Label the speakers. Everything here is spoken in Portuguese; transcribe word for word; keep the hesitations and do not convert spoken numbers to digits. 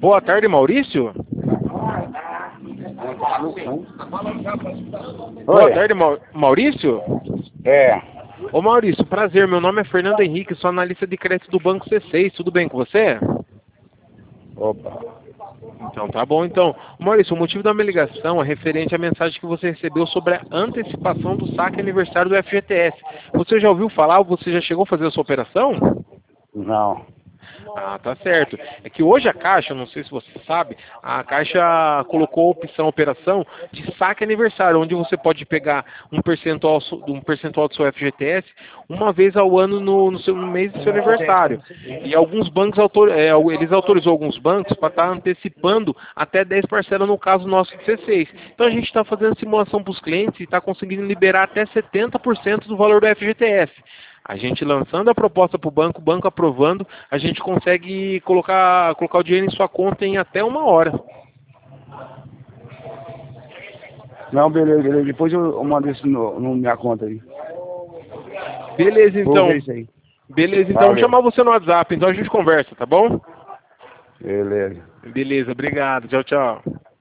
Speaker 1: Boa tarde, Maurício. Boa
Speaker 2: Oi.
Speaker 1: tarde, Mau- Maurício.
Speaker 2: É.
Speaker 1: Ô Maurício, prazer, meu nome é Fernando Henrique, sou analista de crédito do Banco C seis, tudo bem com você?
Speaker 2: Opa.
Speaker 1: Então tá bom, então. Maurício, o motivo da minha ligação é referente à mensagem que você recebeu sobre a antecipação do saque aniversário do F G T S. Você já ouviu falar ou você já chegou a fazer a sua operação?
Speaker 2: Não.
Speaker 1: Ah, tá certo. É que hoje a Caixa, não sei se você sabe, a Caixa colocou a opção operação de saque aniversário, onde você pode pegar um percentual, su- um percentual do seu F G T S uma vez ao ano no, no seu, no mês do seu aniversário. E alguns bancos, autor, é, eles autorizou alguns bancos para estar antecipando até dez parcelas no caso nosso de C seis. Então a gente está fazendo simulação para os clientes e está conseguindo liberar até setenta por cento do valor do F G T S. A gente lançando a proposta para o banco, o banco aprovando, a gente consegue colocar, colocar o dinheiro em sua conta em até uma hora.
Speaker 2: Não, beleza, beleza. Depois eu, eu mando isso no, no minha conta aí.
Speaker 1: Beleza,
Speaker 2: Vou
Speaker 1: então.
Speaker 2: ver isso aí.
Speaker 1: Beleza, então. Vou
Speaker 2: Valeu.
Speaker 1: chamar você no WhatsApp, então a gente conversa, tá bom?
Speaker 2: Beleza.
Speaker 1: Beleza, obrigado. Tchau, tchau.